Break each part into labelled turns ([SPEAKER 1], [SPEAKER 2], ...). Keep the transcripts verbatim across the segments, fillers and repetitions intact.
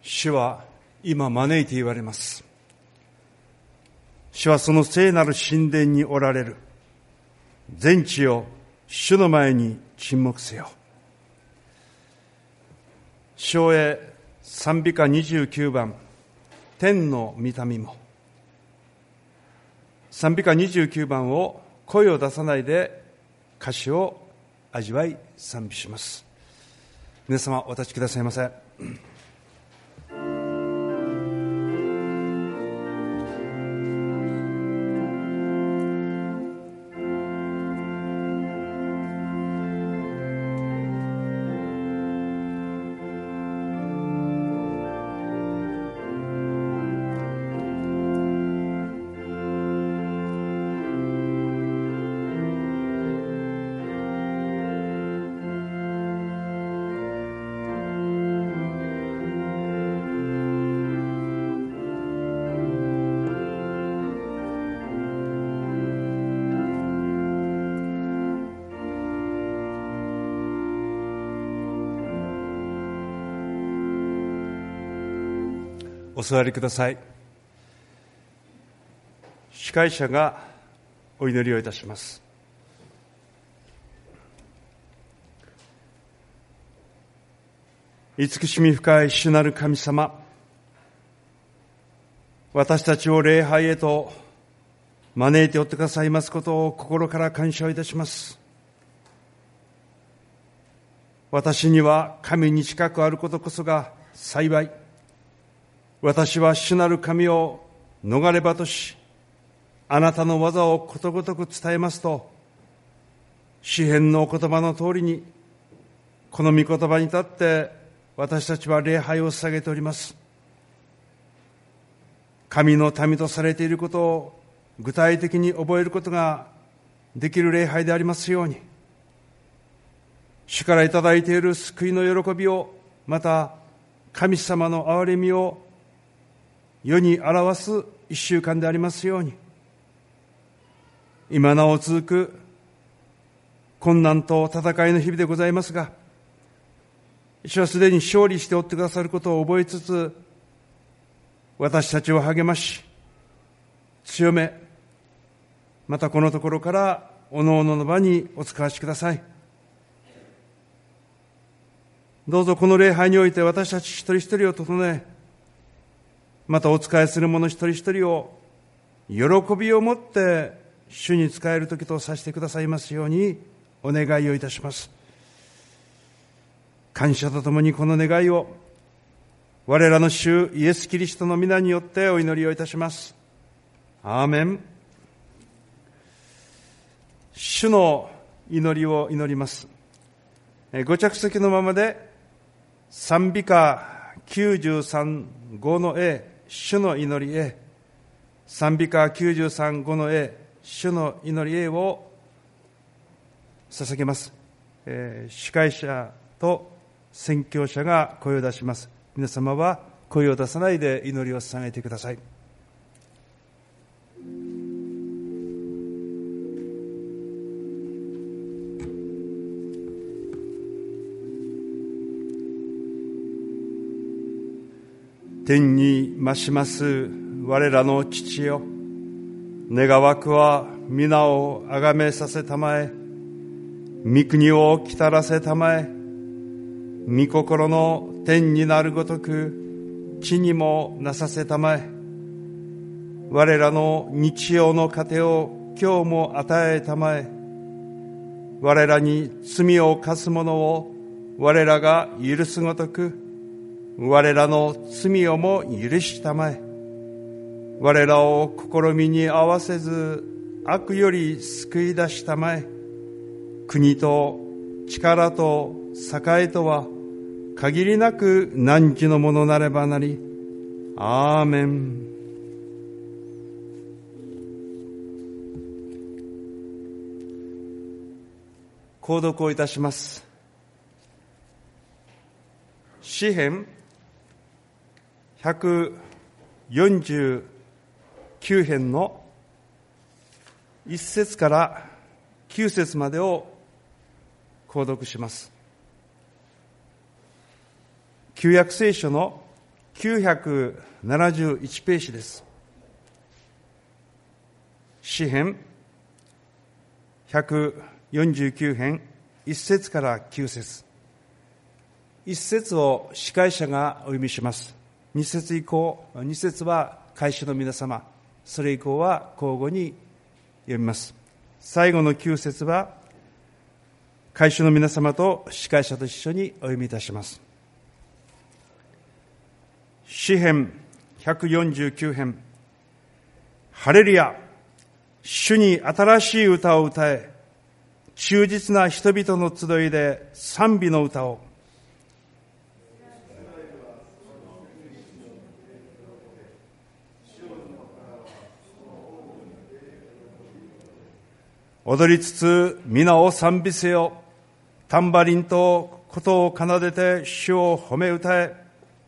[SPEAKER 1] 主は今招いて言われます。主はその聖なる神殿におられる。全地を主の前に沈黙せよ。唱詠賛美歌にじゅうきゅうばん、天の御民も。賛美歌にじゅうきゅうばんを声を出さないで歌詞を味わい賛美します。皆様お立ちくださいませ。お座りください。司会者がお祈りをいたします。慈しみ深い主なる神様、私たちを礼拝へと招いておってくださいますことを心から感謝をいたします。私には神に近くあることこそが幸い。私は主なる神を逃れ場とし、あなたの技をことごとく伝えますと、詩編のお言葉の通りに、この御言葉に立って私たちは礼拝を捧げております。神の民とされていることを具体的に覚えることができる礼拝でありますように、主からいただいている救いの喜びを、また神様の憐れみを世に表す一週間でありますように、今なお続く困難と戦いの日々でございますが、主はすでに勝利しておってくださることを覚えつつ、私たちを励まし、強め、またこのところからおのおのの場にお使わしください。どうぞこの礼拝において私たち一人一人を整え、またお仕えする者一人一人を喜びを持って主に仕える時とさせてくださいますようにお願いをいたします。感謝とともにこの願いを我らの主イエス・キリストの皆によってお祈りをいたします。アーメン。主の祈りを祈ります。ご着席のままで賛美歌きゅうじゅうさん、ごの A、主の祈りへ、賛美歌きゅうじゅうさん、ごの A、主の祈りへを捧げます。えー、司会者と宣教者が声を出します。皆様は声を出さないで祈りを捧げてください。天に増します我らの父よ、願わくは皆をあがめさせたまえ、御国を来たらせたまえ、御心の天になるごとく地にもなさせたまえ、我らの日曜の糧を今日も与えたまえ、我らに罪を犯す者を我らが許すごとく我らの罪をも許したまえ、我らを試みに合わせず悪より救い出したまえ、国と力と栄とは限りなく汝のものなればなり。アーメン。購読をいたします。詩編ひゃくよんじゅうきゅう編のいっ節からきゅう節までを購読します。旧約聖書のきゅうひゃくななじゅういちページです。詩編ひゃくよんじゅうきゅう編いっ節からきゅう節。いっ節を司会者がお読みします。に節以降、に節は会衆の皆様、それ以降は交互に読みます。最後のきゅう節は会衆の皆様と司会者と一緒にお読みいたします。詩編ひゃくよんじゅうきゅう編。ハレルヤ、主に新しい歌を歌え、忠実な人々の集いで賛美の歌を。踊りつつ皆を賛美せよ。タンバリンと琴を奏でて主を褒め歌え。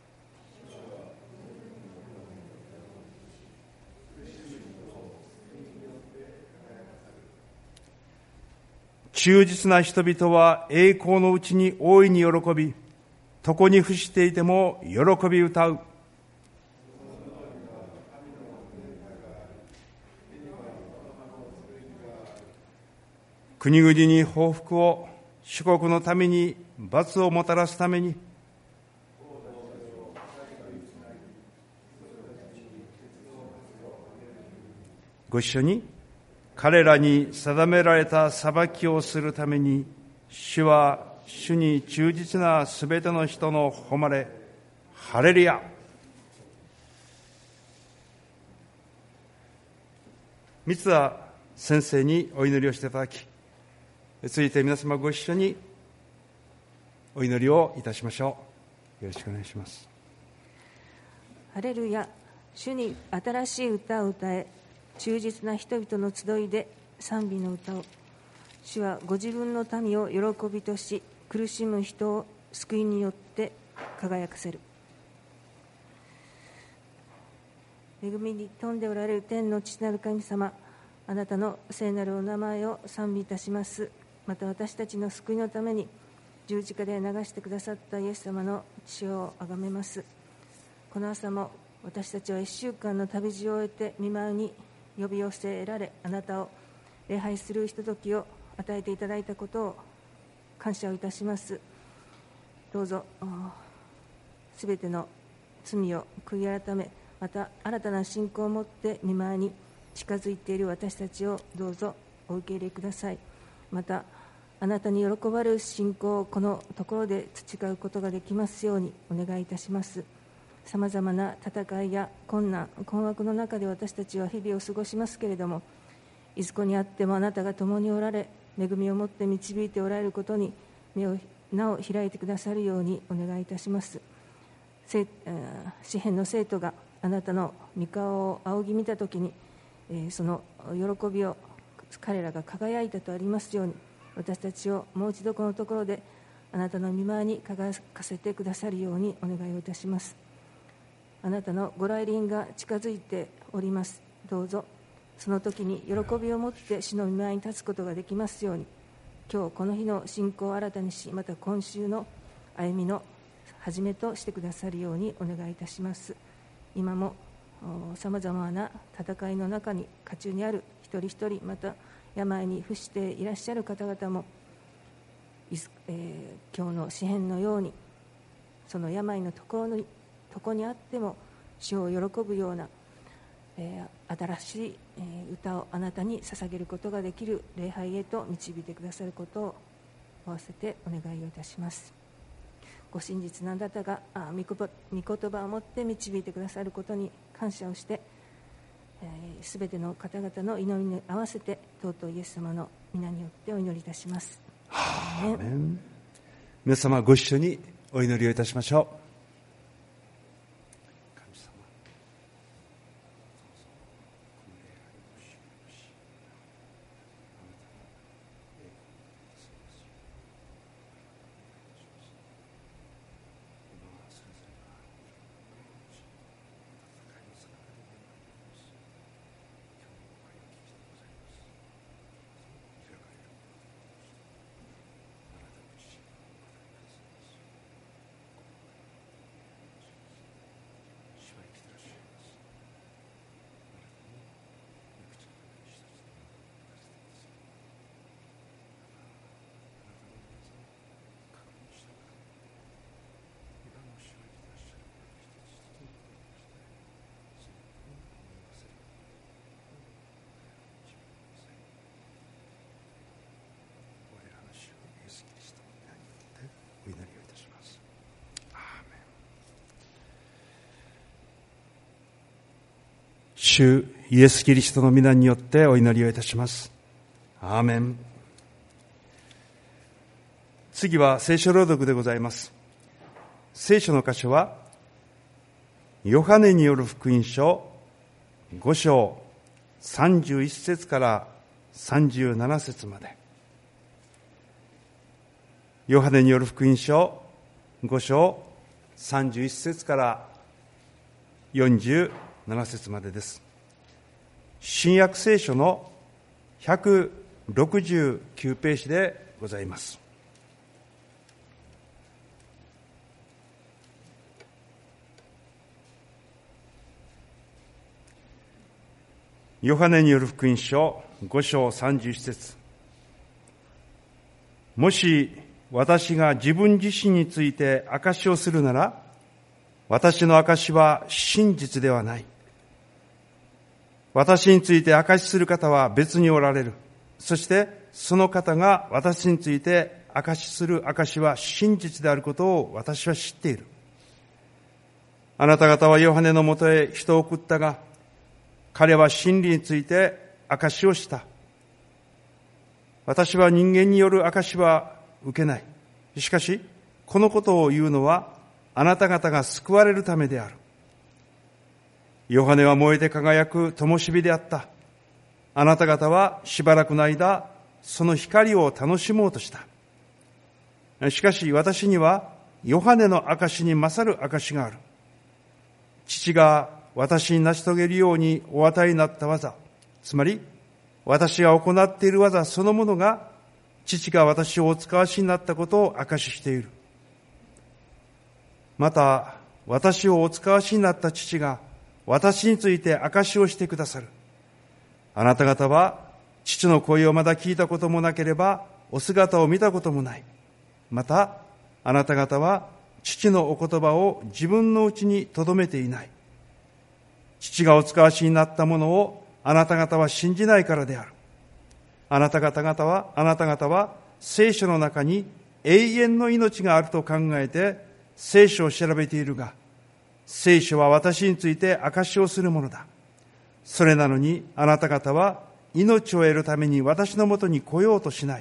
[SPEAKER 1] 忠実な人々は栄光のうちに大いに喜び、床に伏していても喜び歌う。国々に報復を、諸国のために罰をもたらすために、ご一緒に、彼らに定められた裁きをするために、主は主に忠実なすべての人の誉れ。ハレルヤ。三田先生にお祈りをしていただき、続いて皆様ご一緒にお祈りをいたしましょう。よろしくお願いします。
[SPEAKER 2] ハレルヤ、主に新しい歌を歌え、忠実な人々の集いで賛美の歌を。主はご自分の民を喜びとし、苦しむ人を救いによって輝かせる。恵みに富んでおられる天の父なる神様、あなたの聖なるお名前を賛美いたします。また私たちの救いのために十字架で流してくださったイエス様の血をあがめます。この朝も私たちは一週間の旅路を終えて御前に呼び寄せられ、あなたを礼拝するひとときを与えていただいたことを感謝をいたします。どうぞすべての罪を悔い改め、また新たな信仰を持って御前に近づいている私たちをどうぞお受け入れください。またあなたに喜ばれる信仰をこのところで培うことができますようにお願いいたします。さまざまな戦いや困難、困惑の中で私たちは日々を過ごしますけれども、いずこにあってもあなたが共におられ、恵みを持って導いておられることに目をなお開いてくださるようにお願いいたします。詩編の生徒があなたの御顔を仰ぎ見たときに、その喜びを彼らが輝いたとありますように、私たちをもう一度このところであなたの御前に輝かせてくださるようにお願いをいたします。あなたのご来臨が近づいております。どうぞその時に喜びを持って主の御前に立つことができますように、今日この日の信仰を新たにし、また今週の歩みの始めとしてくださるようにお願いいたします。今もさまざまな戦いの中に渦中にある一人一人、また病に伏していらっしゃる方々も、えー、今日の詩編のようにその病のところにとこにあっても主を喜ぶような、えー、新しい、えー、歌をあなたに捧げることができる礼拝へと導いてくださることを合わせてお願いをいたします。ご真実なあなたがあ御言葉を持って導いてくださることに感謝をして、すべ、えー、ての方々の祈りに合わせて尊いイエス様の皆によってお祈りいたします。
[SPEAKER 1] アーメン。皆様ご一緒にお祈りをいたしましょう。 主イエス・キリストの皆によってお祈りをいたします。アーメン。次は聖書朗読でございます。聖書の箇所はヨハネによる福音書ご章さんじゅういっ節からさんじゅうなな節まで。ヨハネによる福音書ご章さんじゅういっ節からよんじゅうなな節までです。新約聖書のひゃくろくじゅうきゅうページでございます。ヨハネによる福音書ご章さんじゅういち節。もし私が自分自身について証しをするなら、私の証しは真実ではない。私について証しする方は別におられる。そしてその方が私について証しする証しは真実であることを私は知っている。あなた方はヨハネのもとへ人を送ったが、彼は真理について証しをした。私は人間による証しは受けない。しかし、このことを言うのはあなた方が救われるためである。ヨハネは燃えて輝く灯火であった。あなた方はしばらくの間、その光を楽しもうとした。しかし私にはヨハネの証に勝る証がある。父が私に成し遂げるようにお与えになった技、つまり私が行っている技そのものが父が私をお使わしになったことを証ししている。また私をお使わしになった父が私について証しをしてくださる。あなた方は父の声をまだ聞いたこともなければお姿を見たこともない。またあなた方は父のお言葉を自分のうちに留めていない。父がお使わしになったものをあなた方は信じないからである。あなた方々は、あなた方は聖書の中に永遠の命があると考えて聖書を調べているが、聖書は私について証しをするものだ。それなのにあなた方は命を得るために私のもとに来ようとしない。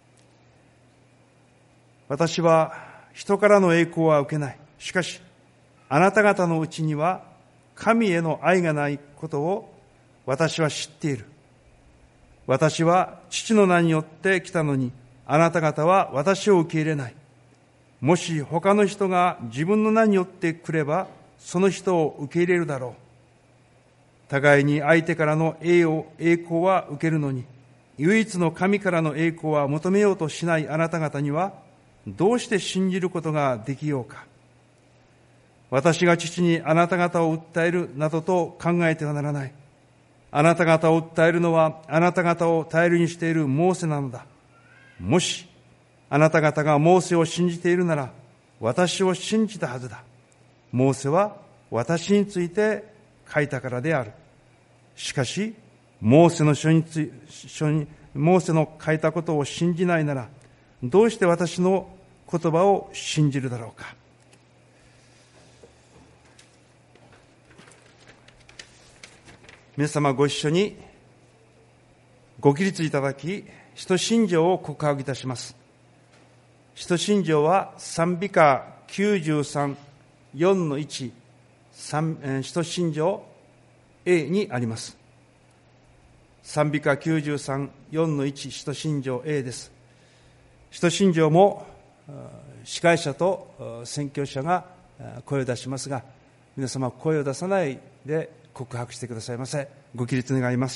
[SPEAKER 1] 私は人からの栄光は受けない。しかしあなた方のうちには神への愛がないことを私は知っている。私は父の名によって来たのに、あなた方は私を受け入れない。もし他の人が自分の名によって来れば、その人を受け入れるだろう。互いに相手からの栄を栄光は受けるのに、唯一の神からの栄光は求めようとしないあなた方には、どうして信じることができようか。私が父にあなた方を訴えるなどと考えてはならない。あなた方を訴えるのはあなた方を頼りにしているモーセなのだ。もしあなた方がモーセを信じているなら、私を信じたはずだ。モーセは私について書いたからである。しかしモーセの書につ書にモーセの書いたことを信じないなら、どうして私の言葉を信じるだろうか。皆様ご一緒にご起立いただき、使徒信条を告白いたします。使徒信条は賛美歌きゅうじゅうさん、よんのいち、使徒信条 A にあります。賛美歌きゅうじゅうさん、よんのいち、使徒信条 A です。使徒信条も司会者と宣教者が声を出しますが、皆様声を出さないで告白してくださいませ。ご起立願います。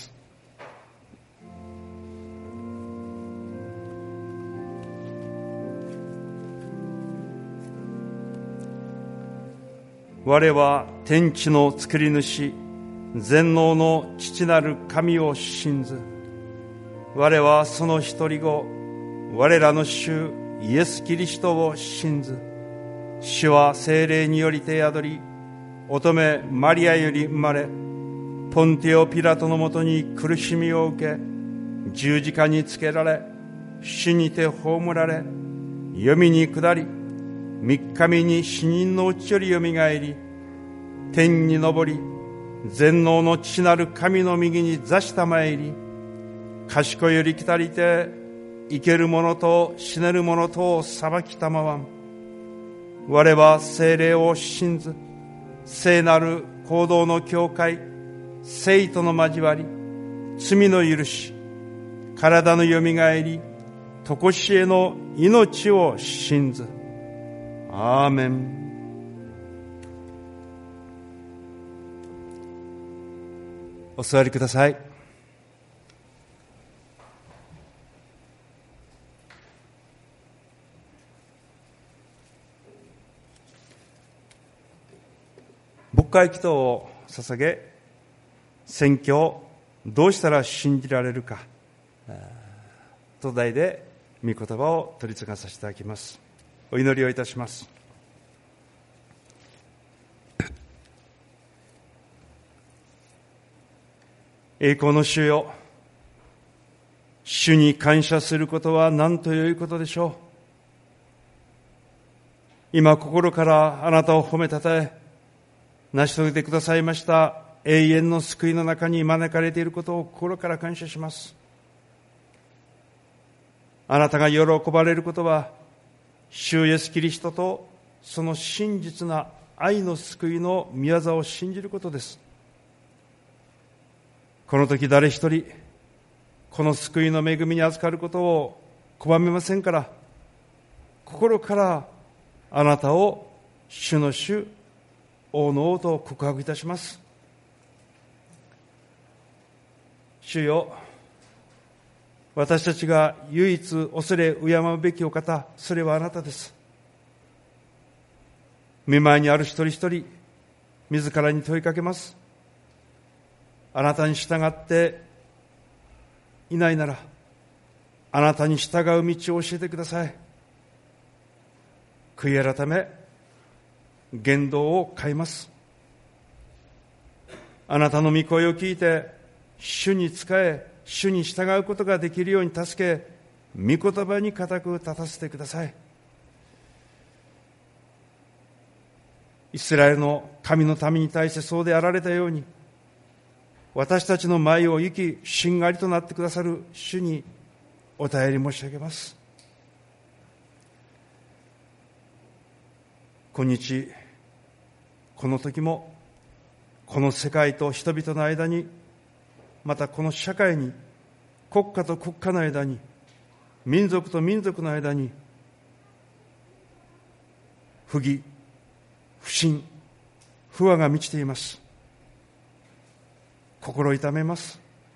[SPEAKER 1] 我は天地の作り主、全能の父なる神を信ず。我はその一人子、我らの主イエス・キリストを信ず。主は聖霊によりて宿り、乙女マリアより生まれ、ポンティオ・ピラトのもとに苦しみを受け、十字架につけられ、死にて葬られ、黄泉に下り、三日目に死人のうちよりよみがえり、天に昇り、 全能の父なる神の右に座したまえり、賢いより来たりて生ける者と死ねる者とを裁きたまわん。我は聖霊を信ず、聖なる行動の教会、聖との交わり、罪の許し、体のよみがえり、とこしえの命を信ず。アーメン。お座りください。牧会祈祷を捧げ、宣教どうしたら信じられるかと題で御言葉を取り次がさせていただきます。お祈りをいたします。栄光の主よ、主に感謝することは何ということでしょう。今心からあなたを褒めたたえ、成し遂げてくださいました永遠の救いの中に招かれていることを心から感謝します。あなたが喜ばれることは、主イエスキリストとその真実な愛の救いの御業を信じることです。この時誰一人この救いの恵みに預かることを拒めませんから、心からあなたを主の主、王の王と告白いたします。主よ、私たちが唯一恐れ敬うべきお方、それはあなたです。御前にある一人一人自らに問いかけます。あなたに従っていないなら、あなたに従う道を教えてください。悔い改め言動を変えます。あなたの御声を聞いて主に仕え、主に従うことができるように助け、御言葉に固く立たせてください。イスラエルの神の民に対してそうであられたように、私たちの前を行きしんがりとなってくださる主にお便り申し上げます。今日この時もこの世界と人々の間に、またこの社会に、国家と国家の間に、民族と民族の間に、不義、不信、不和が満ちています。心痛めます。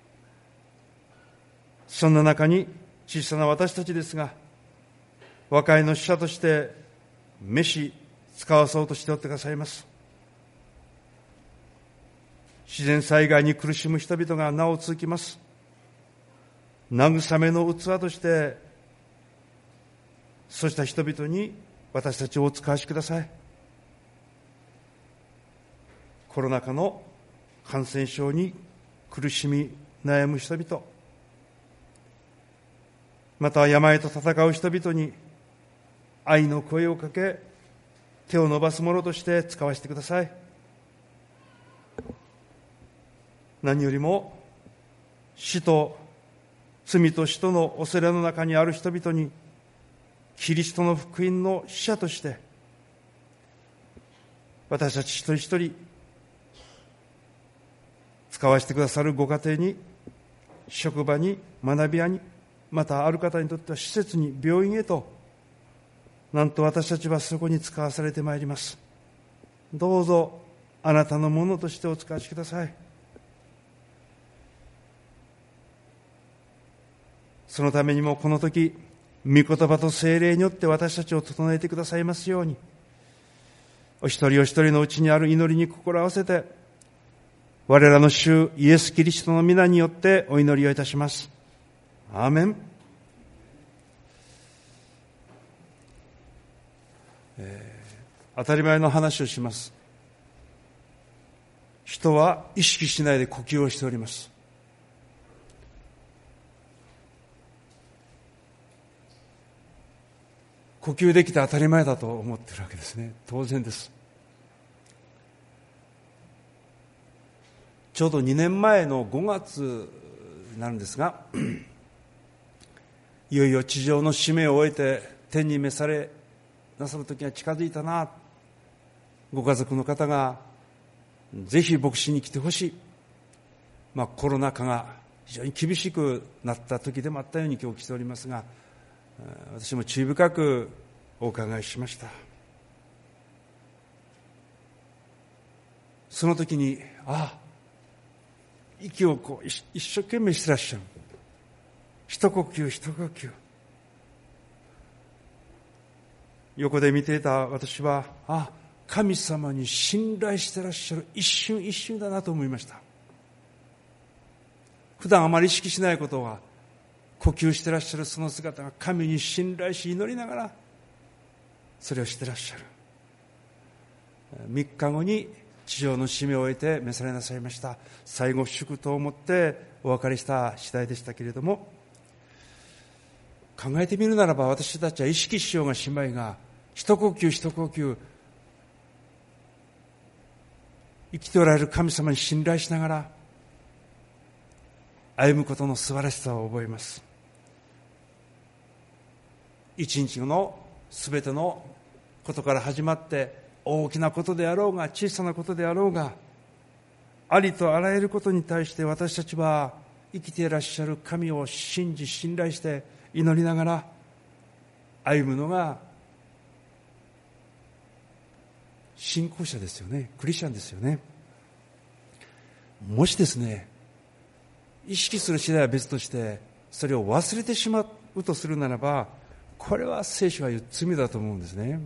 [SPEAKER 1] そんな中に小さな私たちですが、和解の使者として召し使わそうとしておってくださいます。自然災害に苦しむ人々がなお続きます。慰めの器として、そうした人々に私たちをお使わしください。コロナ禍の感染症に苦しみ悩む人々、また病と戦う人々に愛の声をかけ、手を伸ばすものとして使わせてください。何よりも死と罪と死との恐れの中にある人々に、キリストの福音の使者として私たち一人一人使わせてくださるご家庭に、職場に、学び屋に、またある方にとっては施設に、病院へと、なんと私たちはそこに使わされてまいります。どうぞあなたのものとしてお使わしください。そのためにもこの時、御言葉と聖霊によって私たちを整えてくださいますように、お一人お一人のうちにある祈りに心を合わせて、我らの主イエス・キリストの皆によってお祈りをいたします。アーメン。えー、当たり前の話をします。人は意識しないで呼吸をしております。呼吸できて当たり前だと思っているわけですね。当然です。 ちょうどにねんまえのごがつになるんですが、いよいよ地上の使命を終えて天に召されなさる時が近づいたな。ご家族の方がぜひ牧師に来てほしい、まあ、コロナ禍が非常に厳しくなった時でもあったように今日来ておりますが、私も注意深くお伺いしました。その時に、ああ、息をこう一生懸命してらっしゃる。一呼吸一呼吸。横で見ていた私は、ああ、神様に信頼してらっしゃる一瞬一瞬だなと思いました。普段あまり意識しないことは、呼吸してらっしゃるその姿が神に信頼し祈りながらそれをしてらっしゃる。みっかごに地上の使命を終えて召されなさいました。最後祝祷を持ってお別れした次第でしたけれども、考えてみるならば私たちは意識しようがしまいが、一呼吸一呼吸生きておられる神様に信頼しながら歩むことの素晴らしさを覚えます。一日のすべてのことから始まって、大きなことであろうが小さなことであろうが、ありとあらゆることに対して私たちは生きていらっしゃる神を信じ信頼して祈りながら歩むのが信仰者ですよね。クリスチャンですよね。もしですね、意識する次第は別としてそれを忘れてしまうとするならば、これは聖書が言う罪だと思うんですね。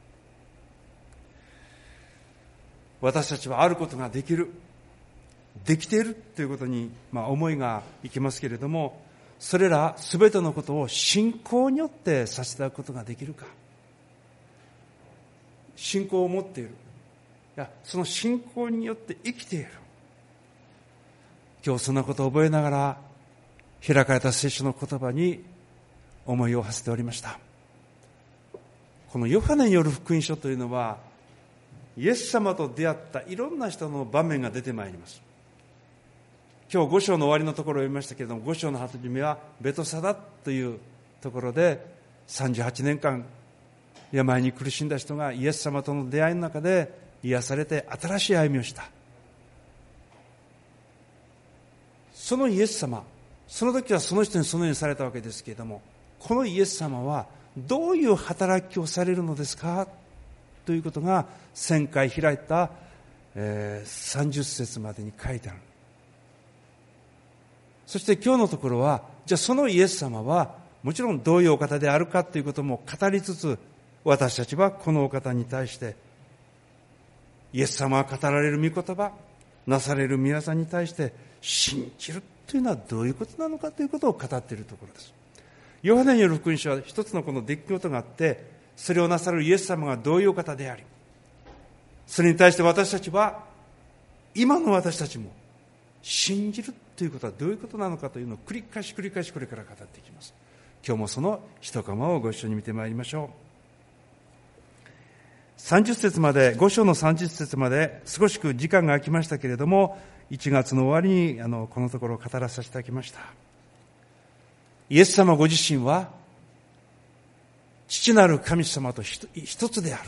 [SPEAKER 1] 私たちはあることができる、できているということに、まあ、思いがいきますけれども、それらすべてのことを信仰によってさせていただくことができるか。信仰を持っている、いやその信仰によって生きている。今日そんなことを覚えながら開かれた聖書の言葉に思いを馳せておりました。このヨハネによる福音書というのは、イエス様と出会ったいろんな人の場面が出てまいります。今日ご章の終わりのところを読みましたけれども、ご章の初めはベトサダというところでさんじゅうはちねんかん病に苦しんだ人がイエス様との出会いの中で癒されて新しい歩みをした。そのイエス様、その時はその人にそのようにされたわけですけれども、このイエス様はどういう働きをされるのですかということが前回開いた、えー、さんじゅっ節までに書いてある。そして今日のところは、じゃあそのイエス様はもちろんどういうお方であるかということも語りつつ、私たちはこのお方に対してイエス様が語られる御言葉、なされる御業に対して信じるというのはどういうことなのかということを語っているところです。ヨハネによる福音書は一つのこの出来事があって、それをなさるイエス様がどういうお方であり、それに対して私たちは、今の私たちも信じるということはどういうことなのかというのを繰り返し繰り返しこれから語っていきます。今日もその一コマをご一緒に見てまいりましょう。さんじゅっ節まで、ご章のさんじゅっ節まで少し時間が空きましたけれども、いちがつの終わりにあのこのところを語らさせていただきました。イエス様ご自身は父なる神様と一つである、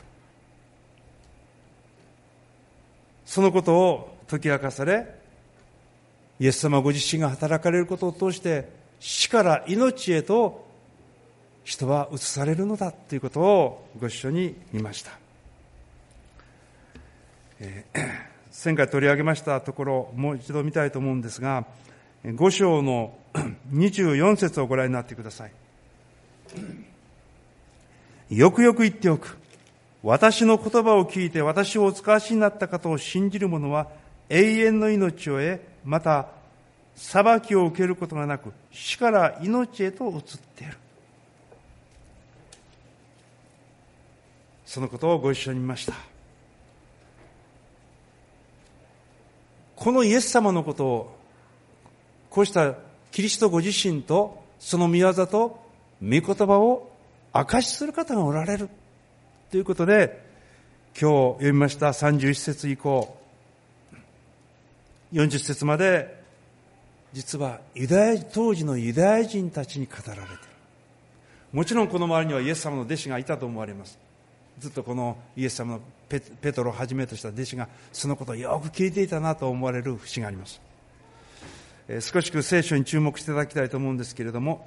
[SPEAKER 1] そのことを解き明かされ、イエス様ご自身が働かれることを通して死から命へと人は移されるのだということをご一緒に見ました。えー、前回取り上げましたところもう一度見たいと思うんですが、ご章のにじゅうよん節をご覧になってください。よくよく言っておく。私の言葉を聞いて私をお使わしになった方を信じる者は永遠の命を得、また裁きを受けることがなく死から命へと移っている。そのことをご一緒に見ました。このイエス様のことを、こうしたキリストご自身とその御業と御言葉を証しする方がおられるということで、今日読みましたさんじゅういち節以降、 よんじゅっ節まで実はユダヤ当時のユダヤ人たちに語られている。もちろんこの周りにはイエス様の弟子がいたと思われます。ずっとこのイエス様の ペ, ペトロをはじめとした弟子がそのことをよく聞いていたなと思われる節があります。えー、少し聖書に注目していただきたいと思うんですけれども、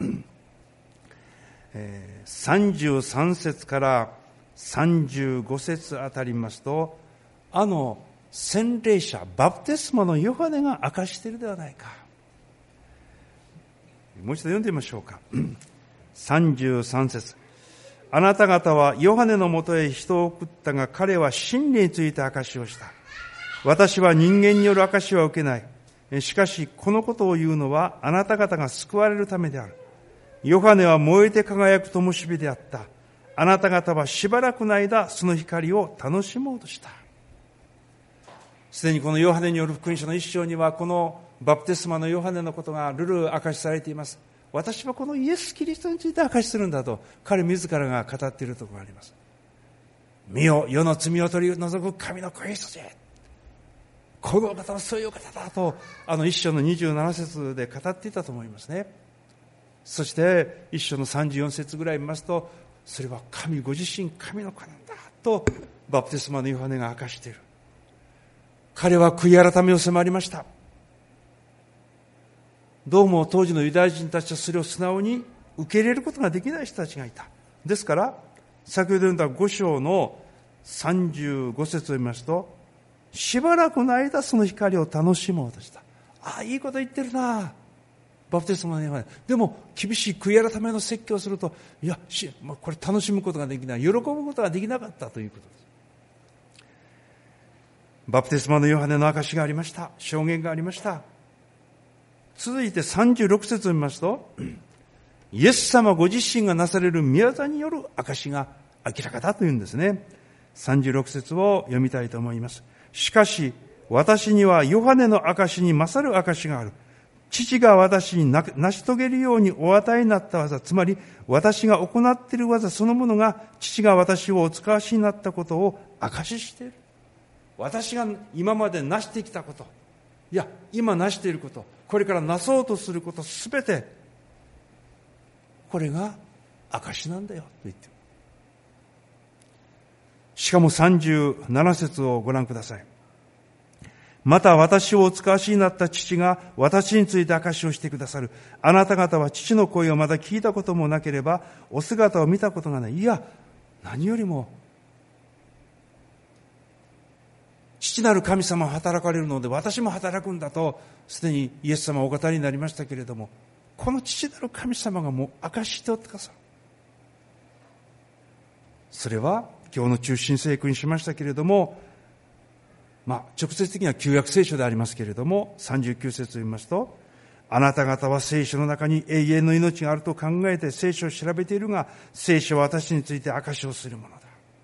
[SPEAKER 1] えー、さんじゅうさん節からさんじゅうご節あたり見ますと、あの洗礼者バプテスマのヨハネが明かしているではないか。もう一度読んでみましょうか。さんじゅうさん節、あなた方はヨハネのもとへ人を送ったが、彼は真理について証しをした。私は人間による証しは受けない。しかしこのことを言うのはあなた方が救われるためである。ヨハネは燃えて輝く灯火であった。あなた方はしばらくの間その光を楽しもうとした。すでにこのヨハネによる福音書の一章には、このバプテスマのヨハネのことがルル明かしされています。私はこのイエス・キリストについて明かしするんだと彼自らが語っているところがあります。見よ、世の罪を取り除く神の子イエスじゃ、この方はそういう方だと、あの一章のにじゅうなな節で語っていたと思いますね。そして一章のさんじゅうよん節ぐらい見ますと、それは神ご自身、神の子なんだとバプテスマのヨハネが明かしている。彼は悔い改めを迫りました。どうも当時のユダヤ人たちはそれを素直に受け入れることができない人たちがいた。ですから先ほど読んだご章のさんじゅうご節を見ますと、しばらくの間その光を楽しもうとした。ああ、いいこと言ってるな、バプテスマのヨハネ。でも厳しい悔い改めの説教をすると、いや、まあ、これ楽しむことができない、喜ぶことができなかったということです。バプテスマのヨハネの証しがありました。証言がありました。続いてさんじゅうろく節を見ますと、イエス様ご自身がなされる御業による証が明らかだというんですね。さんじゅうろく節を読みたいと思います。しかし私にはヨハネの証に勝る証がある。父が私に成し遂げるようにお与えになった技、つまり私が行っている技そのものが父が私をお使わしになったことを証ししている。私が今まで成してきたこと、いや今成していること、これからなそうとすることすべて、これが証なんだよと言っている。しかもさんじゅうなな節をご覧ください。また私をお使わしになった父が私について証しをしてくださる。あなた方は父の声をまだ聞いたこともなければお姿を見たことがない。いや、何よりも父なる神様は働かれるので私も働くんだとすでにイエス様はお語りになりましたけれども、この父なる神様がもう証ししておってくださる。それは今日の中心聖句にしましたけれども、まあ直接的には旧約聖書でありますけれども、さんじゅうきゅう節を読みますと、あなた方は聖書の中に永遠の命があると考えて聖書を調べているが、聖書は私について証しをするものだ。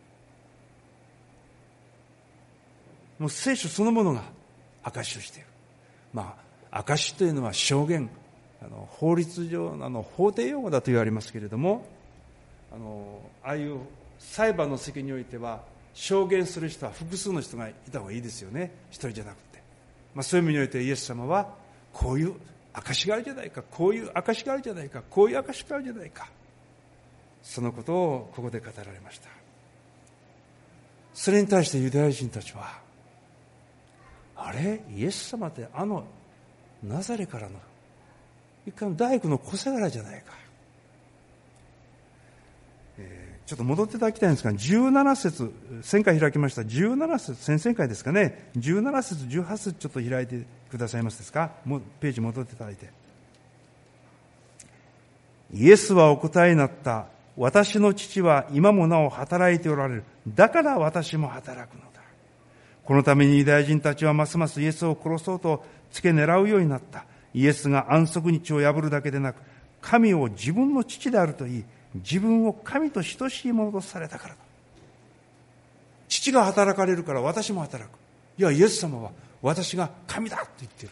[SPEAKER 1] もう聖書そのものが証しをしている。まあ証しというのは証言、あの法律上のあの法廷用語だと言われますけれども、あのああいう裁判の席においては証言する人は複数の人がいた方がいいですよね、一人じゃなくて。まあ、そういう意味においてイエス様はこういう証があるじゃないか、こういう証があるじゃないか、こういう証があるじゃないか、そのことをここで語られました。それに対してユダヤ人たちは、あれ、イエス様ってあのナザレからの一回の大工の小せがらじゃないか。えー、ちょっと戻っていただきたいんですが、じゅうなな節、前回開きましたじゅうなな節、先々回ですかね、じゅうなな節じゅうはち節ちょっと開いてくださいますですか。もうページ戻っていただいて、イエスはお答えになった。私の父は今もなお働いておられる。だから私も働くのだ。このためにユダヤ人たちはますますイエスを殺そうと付け狙うようになった。イエスが安息日を破るだけでなく、神を自分の父であると言い、自分を神と等しいものとされたからだ。父が働かれるから私も働く。いや、イエス様は私が神だと言っている。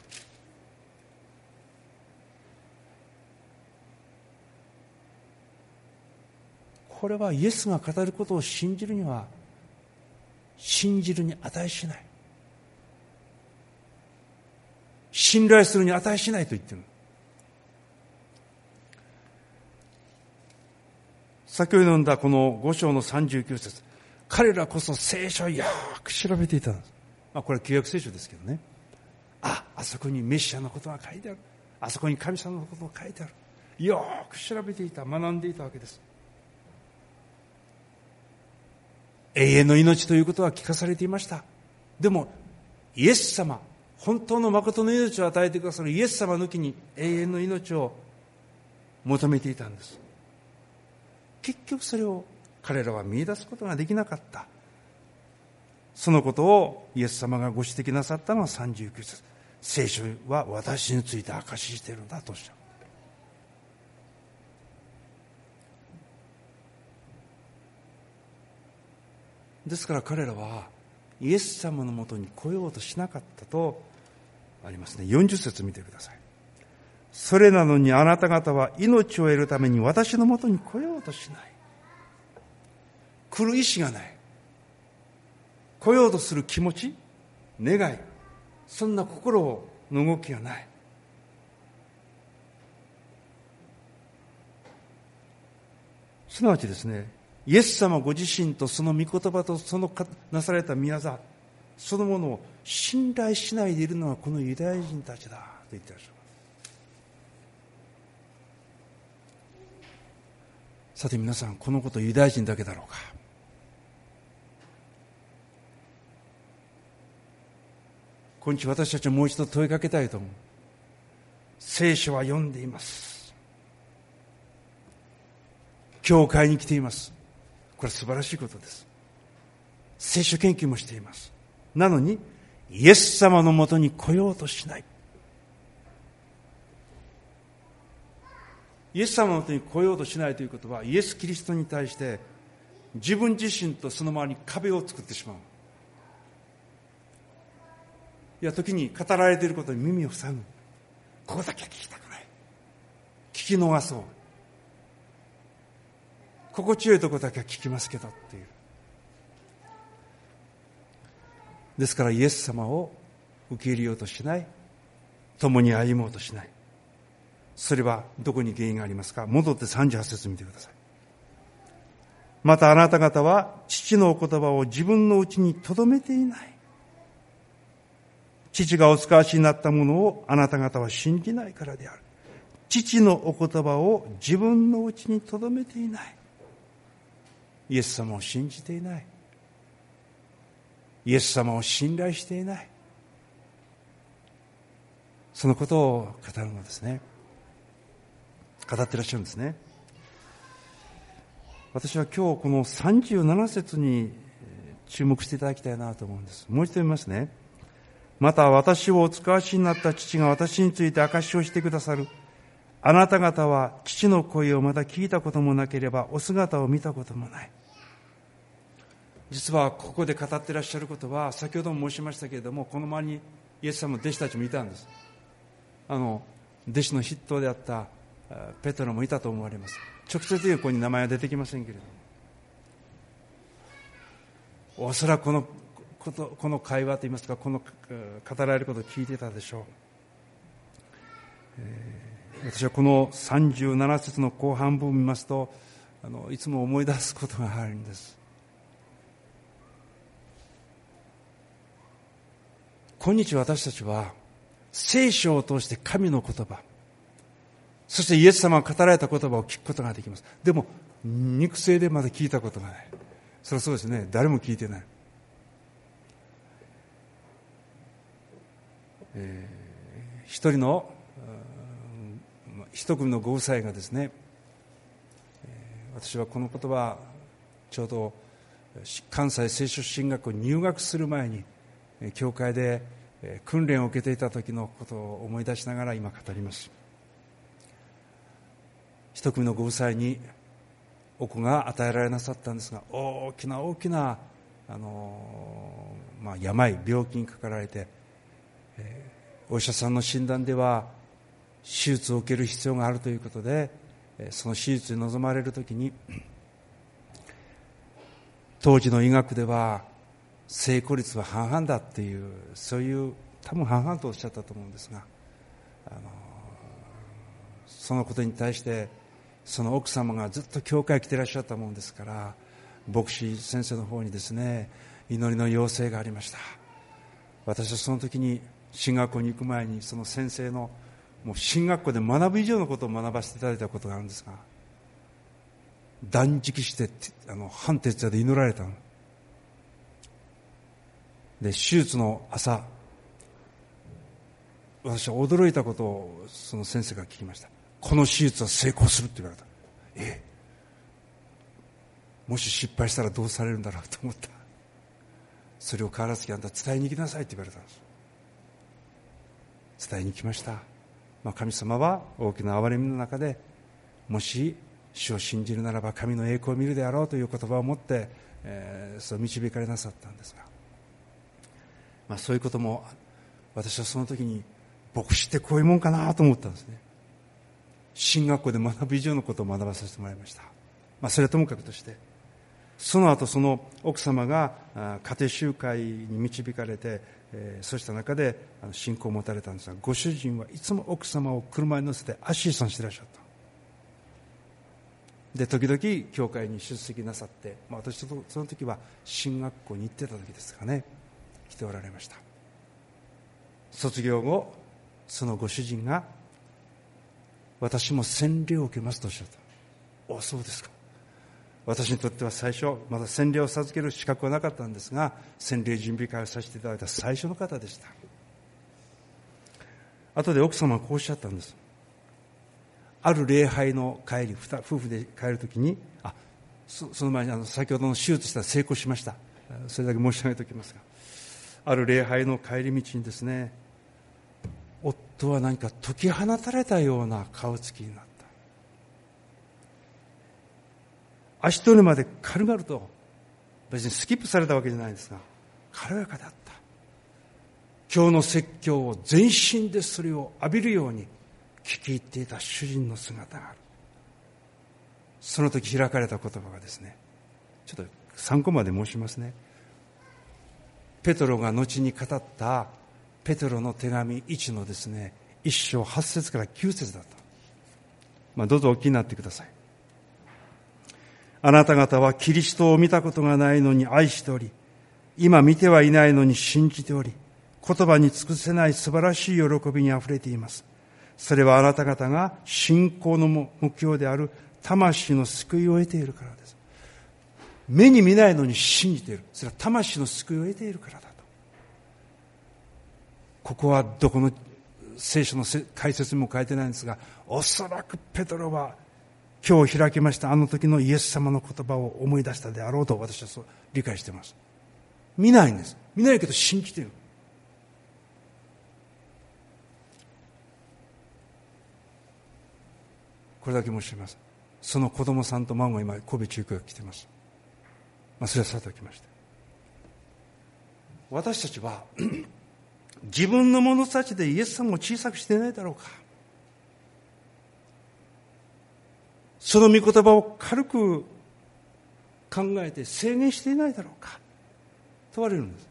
[SPEAKER 1] これはイエスが語ることを信じるには信じるに値しない。 信頼するに値しないと言っている。先ほど読んだこのご章のさんじゅうきゅう節、彼らこそ聖書をよく調べていたんです。まあ、これは旧約聖書ですけどね。あ、あそこにメシアのことが書いてある。あそこに神様のことが書いてある。よく調べていた、学んでいたわけです。永遠の命ということは聞かされていました。でもイエス様、本当の誠の命を与えてくださるイエス様抜きに永遠の命を求めていたんです。結局それを彼らは見出すことができなかった。そのことをイエス様がご指摘なさったのはさんじゅうきゅう節。聖書は私について証ししているんだとおっしゃる。ですから彼らはイエス様のもとに来ようとしなかったとありますね。よんじゅう節見てください。それなのにあなた方は命を得るために私のもとに来ようとしない。来る意志がない。来ようとする気持ち、願い、そんな心の動きがない。すなわちですね、イエス様ご自身とその御言葉とそのなされた御業そのものを信頼しないでいるのはこのユダヤ人たちだと言ってらっしゃいます。さて皆さん、このことユダヤ人だけだろうか。今日私たちはもう一度問いかけたいと思う。聖書は読んでいます。教会に来ています。これは素晴らしいことです。聖書研究もしています。なのにイエス様のもとに来ようとしない。イエス様のもとに来ようとしないということは、イエス・キリストに対して自分自身とその周りに壁を作ってしまう。いや、時に語られていることに耳を塞ぐ。ここだけは聞きたくない。聞き逃そう。心地よいところだけは聞きますけどっていう。ですからイエス様を受け入れようとしない。共に歩もうとしない。それはどこに原因がありますか。戻ってさんじゅうはち節見てください。またあなた方は父のお言葉を自分のうちに留めていない。父がお使わしになったものをあなた方は信じないからである。父のお言葉を自分のうちに留めていない。イエス様を信じていない。イエス様を信頼していない。そのことを語るのですね。語っていらっしゃるんですね。私は今日このさんじゅうなな節に注目していただきたいなと思うんです。もう一度読みますね。また私をお使わしになった父が私について証しをしてくださる。あなた方は父の声をまだ聞いたこともなければお姿を見たこともない。実はここで語っていらっしゃることは、先ほども申しましたけれども、この周りにイエス様の弟子たちもいたんです。あの弟子の筆頭であったペテロもいたと思われます。直接言うここに名前は出てきませんけれども、おそらくこのことこの会話といいますか、この語られることを聞いていたでしょう。えー、私はこのさんじゅうなな節の後半部を見ますと、あのいつも思い出すことがあるんです。今日私たちは聖書を通して神の言葉、そしてイエス様が語られた言葉を聞くことができます。でも肉声でまだ聞いたことがない。それはそうですね。誰も聞いてない。えー、一人の一組のご夫妻がですね、私はこの言葉ちょうど関西聖書神学校に入学する前に教会で訓練を受けていた時のことを思い出しながら今語ります。一組のご夫妻にお子が与えられなさったんですが、大きな大きなあの、まあ、病病気にかかられて、えー、お医者さんの診断では手術を受ける必要があるということで、その手術に臨まれるときに、当時の医学では成功率は半々だっていう、そういう多分半々とおっしゃったと思うんですが、あのそのことに対してその奥様がずっと教会来ていらっしゃったものですから、牧師先生の方にですね祈りの要請がありました。私はその時に進学校に行く前にその先生のもう進学校で学ぶ以上のことを学ばせていただいたことがあるんですが、断食してあの半徹夜で祈られたので、手術の朝、私は驚いたことをその先生が聞きました。この手術は成功するって言われた。ええ、もし失敗したらどうされるんだろうと思った。それを河原月あんた伝えに行きなさいって言われたんです。伝えに来ました。まあ、神様は大きな憐れみの中で、もし主を信じるならば神の栄光を見るであろうという言葉を持って、えー、そう導かれなさったんですが、まあ、そういうことも私はその時に牧師ってこういうもんかなと思ったんですね。進学校で学ぶ以上のことを学ばさせてもらいました。まあ、それはともかくとして、その後その奥様が家庭集会に導かれて、えー、そうした中で信仰を持たれたんですが、ご主人はいつも奥様を車に乗せてアシストしていらっしゃった。で時々教会に出席なさって、まあ、私とその時は進学校に行ってた時ですかね、来ておられました。卒業後そのご主人が、私も洗礼を受けますとおっしゃった。お、そうですか。私にとっては最初まだ洗礼を授ける資格はなかったんですが、洗礼準備会をさせていただいた最初の方でした。後で奥様はこうおっしゃったんです。ある礼拝の帰り、夫婦で帰るときに、あ そ, その前にあの先ほどの手術したら成功しました。それだけ申し上げておきますが、ある礼拝の帰り道にですね、夫は何か解き放たれたような顔つきになった。足取りまで軽々と、別にスキップされたわけじゃないんですが、軽やかだった。今日の説教を全身でそれを浴びるように聞き入っていた主人の姿がある。その時開かれた言葉がですね、ちょっと参考まで申しますね。ペトロが後に語ったペテロの手紙いちのですね、いっ章はち節からきゅう節だった。まあ、どうぞお聞きになってください。あなた方はキリストを見たことがないのに愛しており、今見てはいないのに信じており、言葉に尽くせない素晴らしい喜びにあふれています。それはあなた方が信仰の目標である魂の救いを得ているからです。目に見ないのに信じている。それは魂の救いを得ているからだと。ここはどこの聖書の解説にも書いてないんですが、おそらくペトロは今日開きましたあの時のイエス様の言葉を思い出したであろうと私はそう理解しています。見ないんです。見ないけど信じている。これだけ申し上げます。その子供さんと孫が今神戸中京が来ています。まあ、それはさておきまして、私たちは自分の物差しでイエス様を小さくしていないだろうか。その御言葉を軽く考えて制限していないだろうか。問われるんです。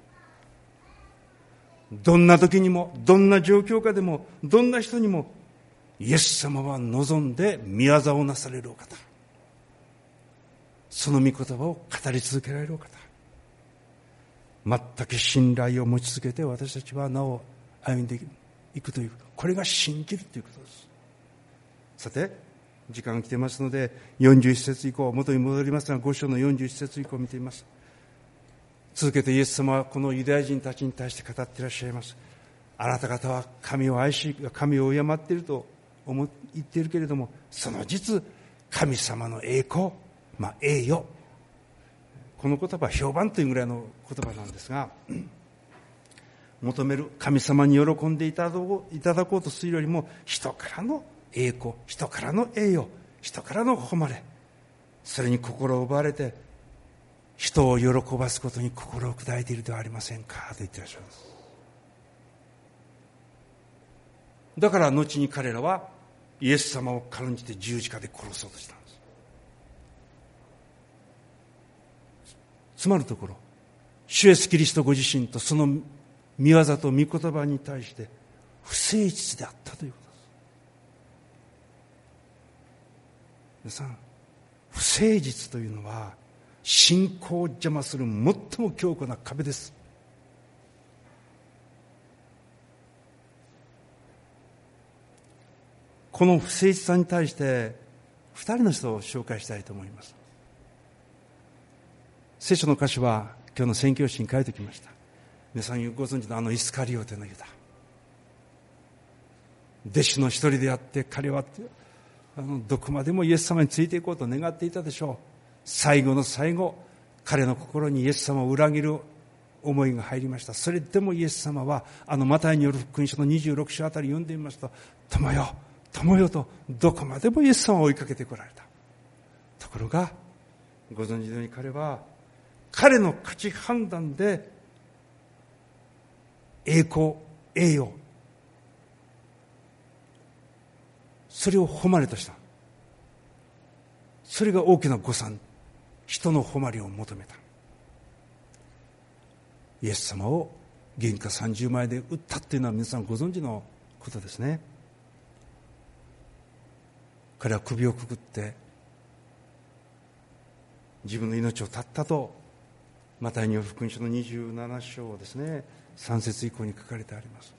[SPEAKER 1] どんな時にも、どんな状況下でも、どんな人にも、イエス様は望んで御業をなされるお方。その御言葉を語り続けられるお方。全く信頼を持ち続けて私たちはなお歩んでいくという、これが信じるということです。さて、時間が来ていますのでよんじゅういち節以降、元に戻りますがご章のよんじゅういち節以降を見ています。続けてイエス様はこのユダヤ人たちに対して語っていらっしゃいます。あなた方は神を愛し神を敬っていると思言っているけれども、その実神様の栄光、まあ栄誉、この言葉は評判というぐらいの言葉なんですが、求める神様に喜んでいただこう、いただこうとするよりも、人からの栄光、人からの栄誉、人からの誉れ、それに心を奪われて人を喜ばすことに心を砕いているではありませんかと言っていらっしゃるんです。だから後に彼らはイエス様を軽んじて十字架で殺そうとしたんです。つまるところ、主イエスキリストご自身とその御御業と御言葉に対して不誠実であったということです。皆さん、不誠実というのは信仰を邪魔する最も強固な壁です。この不誠実さに対して二人の人を紹介したいと思います。聖書の箇所は今日の宣教師に書いてきました。皆さんご存知のあのイスカリオテのユダ、弟子の一人であって、彼はあのどこまでもイエス様についていこうと願っていたでしょう。最後の最後、彼の心にイエス様を裏切る思いが入りました。それでもイエス様はあのマタイによる福音書のにじゅうろく章あたり読んでみますと、友よ友よとどこまでもイエス様を追いかけてこられた。ところがご存知のように、彼は彼の価値判断で栄光栄誉、それを誉れとした。それが大きな誤算、人の誉れを求めた。イエス様を原価さんじゅうまん円で売ったっていうのは皆さんご存知のことですね。彼は首をくくって自分の命を絶ったと、マタイによる福音書のにじゅうなな章ですね、さん節以降に書かれてあります。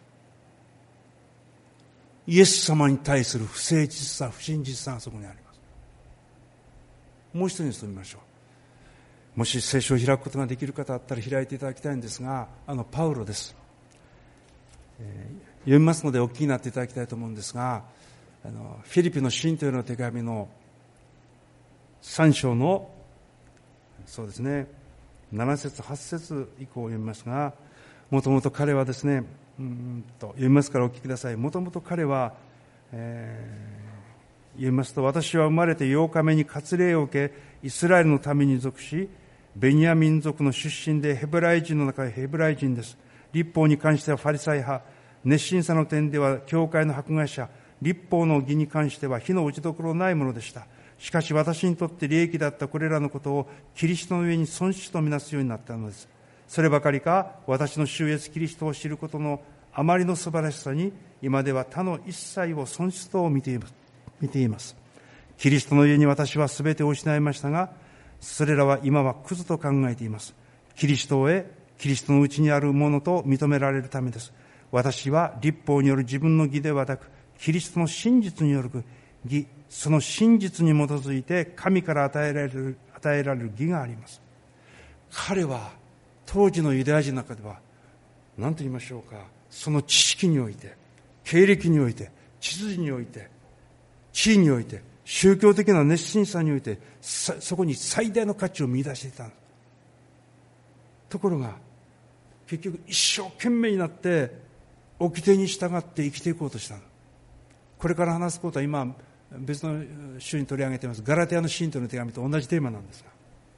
[SPEAKER 1] イエス様に対する不誠実さ、不真実さがそこにあります。もう一人に進みましょう。もし聖書を開くことができる方だったら開いていただきたいんですが、あのパウロです、えー、読みますのでお聞きになっていただきたいと思うんですが、あのフィリピの信徒への手紙のさん章のそうですねなな節はち節以降を読みますが、もともと彼はですね、うんと読みますからお聞きください。もともと彼は、えー、読みますと、私は生まれてようかめに割礼を受け、イスラエルの民に属し、ベニヤ民族の出身で、ヘブライ人の中でヘブライ人です。律法に関してはファリサイ派、熱心さの点では教会の迫害者、律法の義に関しては火の打ちどころないものでした。しかし私にとって利益だったこれらのことをキリストの上に損失とみなすようになったのです。そればかりか、私の主イエスキリストを知ることのあまりの素晴らしさに、今では他の一切を損失と見ています。見ています。キリストの家に私はすべてを失いましたが、それらは今はクズと考えています。キリストを得、キリストのうちにあるものと認められるためです。私は律法による自分の義ではなく、キリストの真実による義、その真実に基づいて神から与えられる、与えられる義があります。彼は当時のユダヤ人の中では何と言いましょうか、その知識において、経歴において、秩序において、地位において、宗教的な熱心さにおいて、そこに最大の価値を見出していた。ところが結局一生懸命になって掟に従って生きていこうとした。これから話すことは今別の週に取り上げていますガラテヤの信徒の手紙と同じテーマなんですが、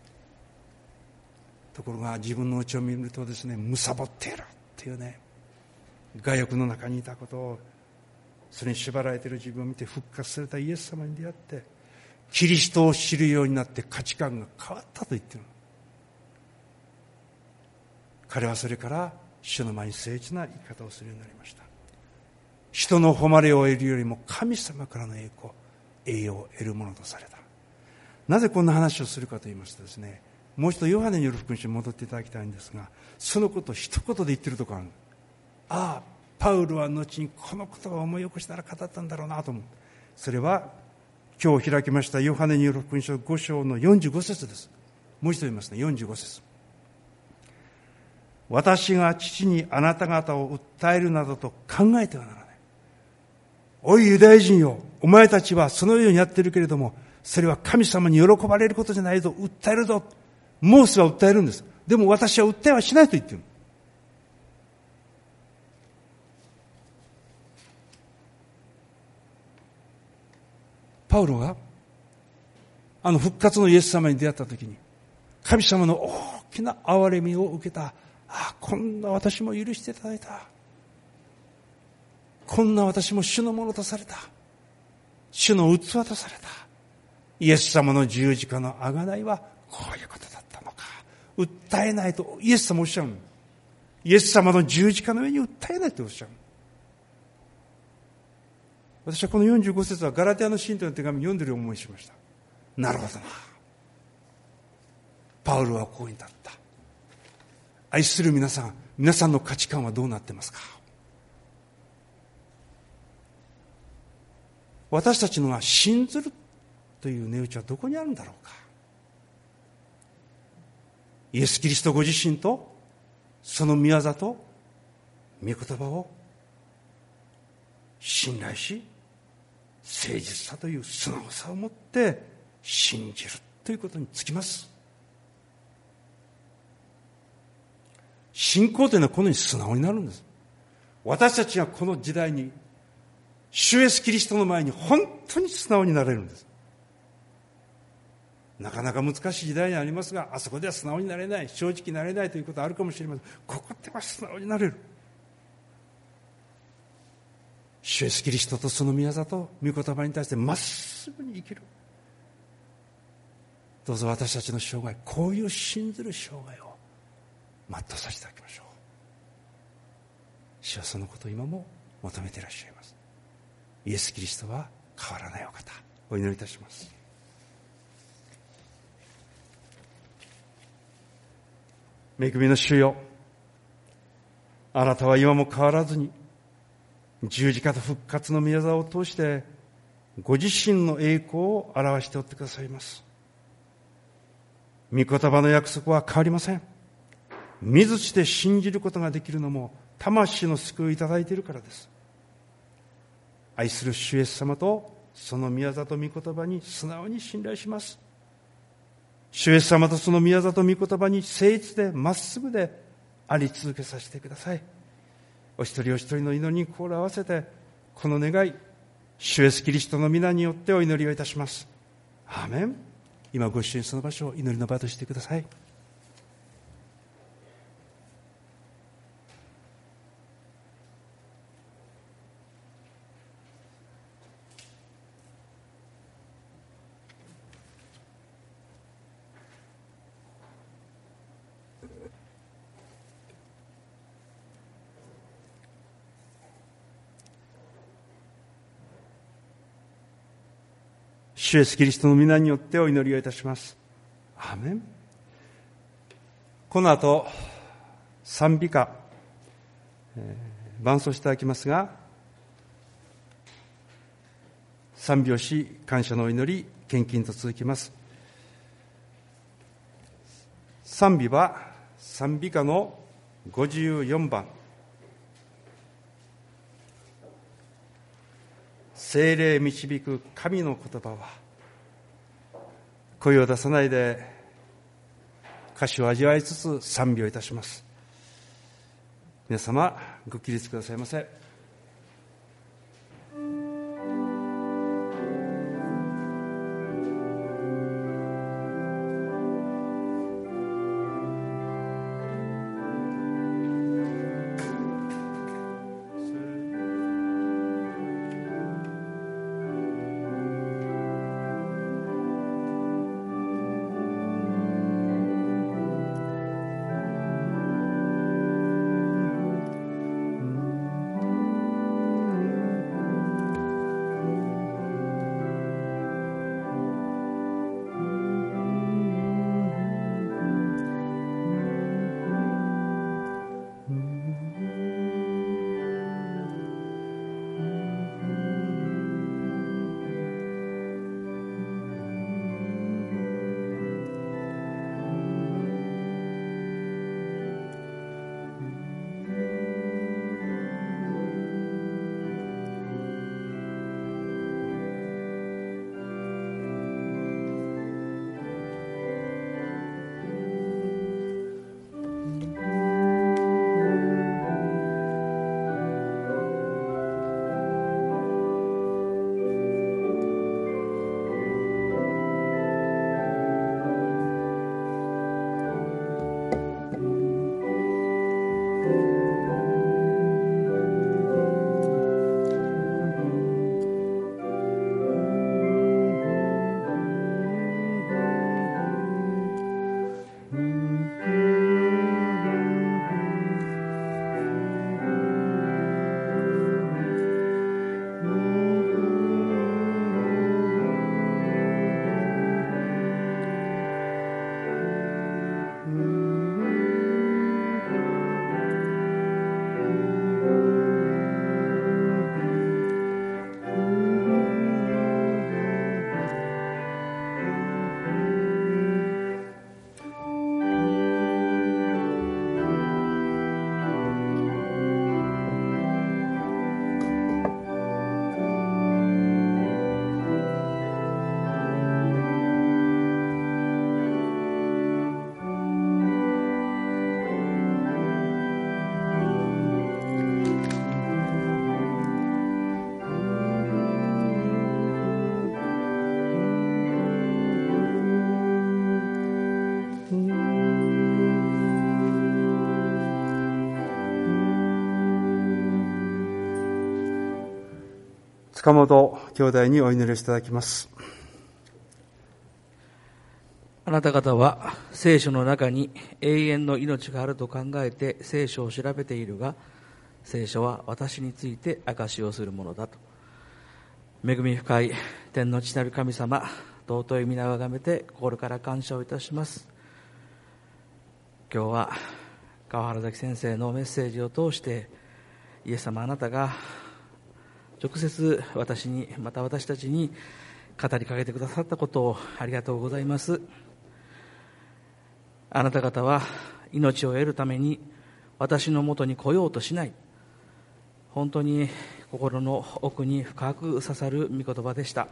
[SPEAKER 1] ところが自分の内を見るとですね、むさぼっているっていうね、我欲の中にいたことを、それに縛られている自分を見て復活されたイエス様に出会ってキリストを知るようになって価値観が変わったと言っている。彼はそれから主の前に誠実な生き方をするようになりました。人の誉れを得るよりも神様からの栄光、栄誉を得るものとされた。なぜこんな話をするかと言いますとですね、もう一度ヨハネによる福音書に戻っていただきたいんですが、そのことを一言で言っているところがある。ああ、パウロは後にこのことを思い起こしたら語ったんだろうなと思う。それは今日開きましたヨハネによる福音書ご章のよんじゅうご節です。もう一度言いますね、よんじゅうご節。私が父にあなた方を訴えるなどと考えてはならない。おいユダヤ人よ、お前たちはそのようにやっているけれども、それは神様に喜ばれることじゃないぞ、訴えるぞ。モーセは訴えるんです。でも私は訴えはしないと言っている。パウロがあの復活のイエス様に出会ったときに、神様の大きな憐れみを受けた。ああ、こんな私も許していただいた。こんな私も主のものとされた。主の器とされた。イエス様の十字架の贖いはこういうことだったのか。訴えないとイエス様おっしゃるの。 イエス様の十字架の上に訴えないとおっしゃる。私はこのよんじゅうご節はガラテヤの信徒の手紙を読んでいる思いしました。なるほどな。パウロはこうになった。愛する皆さん、皆さんの価値観はどうなってますか。私たちのが信ずるという値打ちはどこにあるんだろうか。イエス・キリストご自身とその御業と御言葉を信頼し、誠実さという素直さを持って信じるということにつきます。信仰というのはこのように素直になるんです。私たちがこの時代に主イエスキリストの前に本当に素直になれるんです。なかなか難しい時代にありますが、あそこでは素直になれない、正直になれないということはあるかもしれません。ここでは素直になれる。主イエスキリストとその御業と御言葉に対してまっすぐに生きる。どうぞ私たちの生涯、こういう信ずる生涯を全うさせていただきましょう。主はそのことを今も求めていらっしゃいます。イエス・キリストは変わらないお方。お祈りいたします。恵みの主よ、あなたは今も変わらずに十字架と復活の御業を通してご自身の栄光を表しておってくださいます。御言葉の約束は変わりません。水地で信じることができるのも魂の救いをいただいているからです。愛する主イエス様とその御業と御言葉に素直に信頼します。主イエス様とその御業と御言葉に誠実でまっすぐであり続けさせてください。お一人お一人の祈りに心を合わせて、この願い、主イエスキリストの皆によってお祈りをいたします。アーメン。今ご一緒にその場所を祈りの場としてください。主イエスキリストの皆によってお祈りをいたします。アーメン。この後賛美歌、えー、伴奏していただきますが、賛美をし感謝のお祈り献金と続きます。賛美は賛美歌のごじゅうよんばん、聖霊導く神の言葉は。声を出さないで歌詞を味わいつつ賛美をいたします。皆様ご起立くださいませ。 塚本兄弟にお祈りをいただきます。
[SPEAKER 3] あなた方は聖書の中に永遠の命があると考えて聖書を調べているが、聖書は私について証しをするものだと。恵み深い天の父なる神様、尊い皆をあがめて心から感謝をいたします。今日は川原崎先生のメッセージを通して、イエス様あなたが直接私に、また私たちに語りかけてくださったことをありがとうございます。あなた方は命を得るために私のもとに来ようとしない。本当に心の奥に深く刺さる御言葉でした。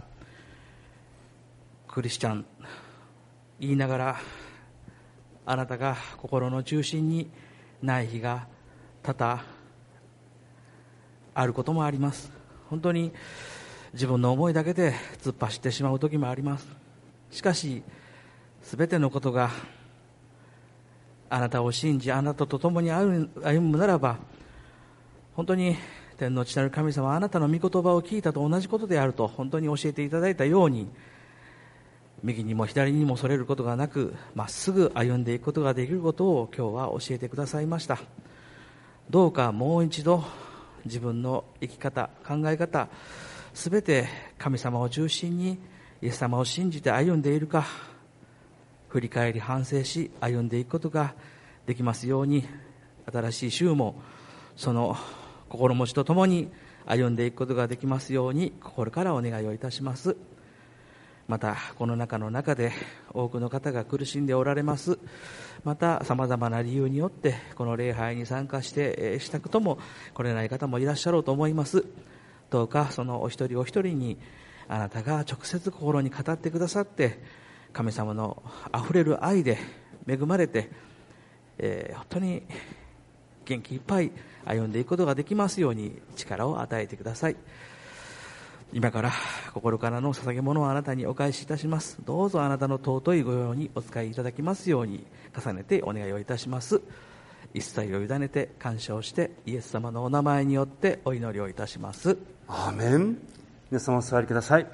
[SPEAKER 3] クリスチャン言いながら、あなたが心の中心にない日が多々あることもあります。本当に自分の思いだけで突っ走ってしまう時もあります。しかしすべてのことがあなたを信じ、あなたと共に歩むならば、本当に天の父なる神様はあなたの御言葉を聞いたと同じことであると本当に教えていただいたように、右にも左にもそれることがなく、まっすぐ歩んでいくことができることを今日は教えてくださいました。どうかもう一度自分の生き方、考え方、すべて神様を中心にイエス様を信じて歩んでいるか、振り返り反省し歩んでいくことができますように、新しい週もその心持ちとともに歩んでいくことができますように心からお願いをいたします。またこの中の中で多くの方が苦しんでおられます。またさまざまな理由によってこの礼拝に参加してしたくとも来れない方もいらっしゃろうと思います。どうかそのお一人お一人にあなたが直接心に語ってくださって、神様のあふれる愛で恵まれて、えー、本当に元気いっぱい歩んでいくことができますように力を与えてください。今から心からの捧げ物をあなたにお返しいたします。どうぞあなたの尊い御用にお使いいただきますように重ねてお願いをいたします。一切を委ねて感謝をしてイエス様のお名前によってお祈りをいたします。
[SPEAKER 1] アーメン。皆様お座りください。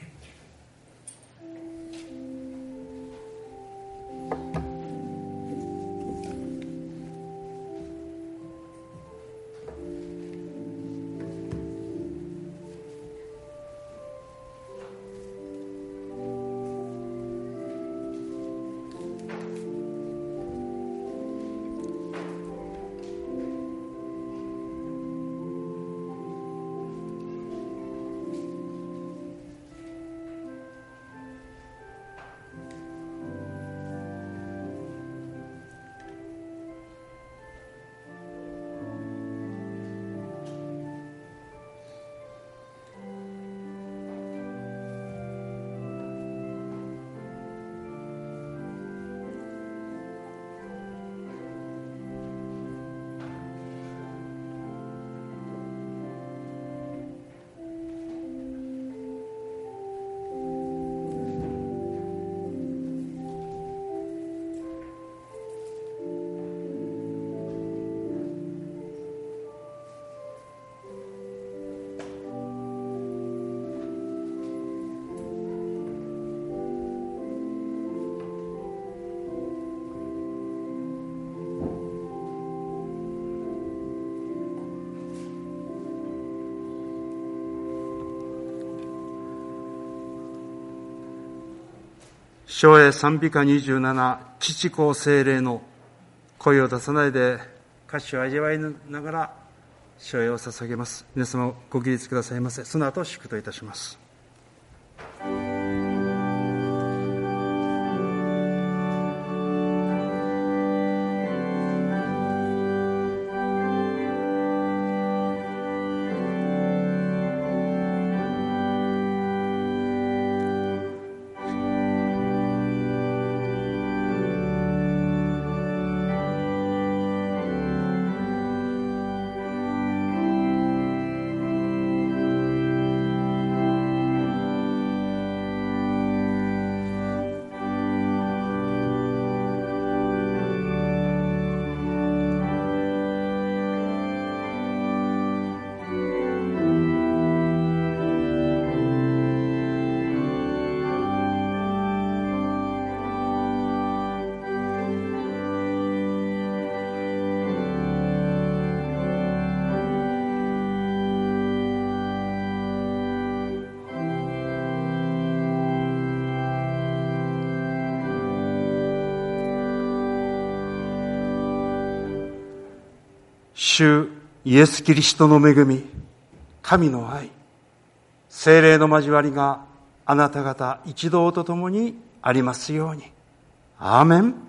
[SPEAKER 1] 唱詠賛美歌にじゅうなな、父子聖霊の声を出さないで歌詞を味わいながら唱詠を捧げます。皆様ご起立くださいませ。その後祝祷いたします。 主イエス・キリストの恵み、神の愛、聖霊の交わりがあなた方一同と共にありますように。アーメン。